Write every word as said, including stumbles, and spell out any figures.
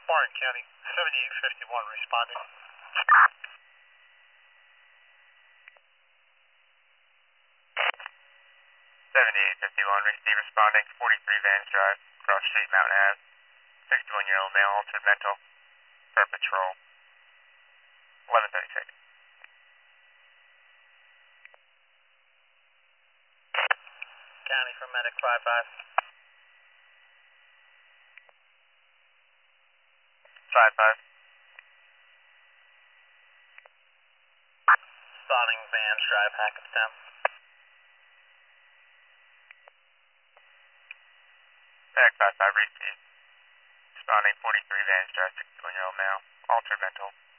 Warren County, seventy-eight fifty-one responding. seventy-eight fifty-one, receive responding, forty-three Vans Drive, Cross Street, Mountain Ave, sixty-one-year-old male, altered mental, per patrol, eleven thirty-six. County for medic five five. five five. Spotting Vans Drive, Hackettstown. Medic five five, receive. Responding, forty-three Vans Drive, sixty-one-year-old male, altered mental.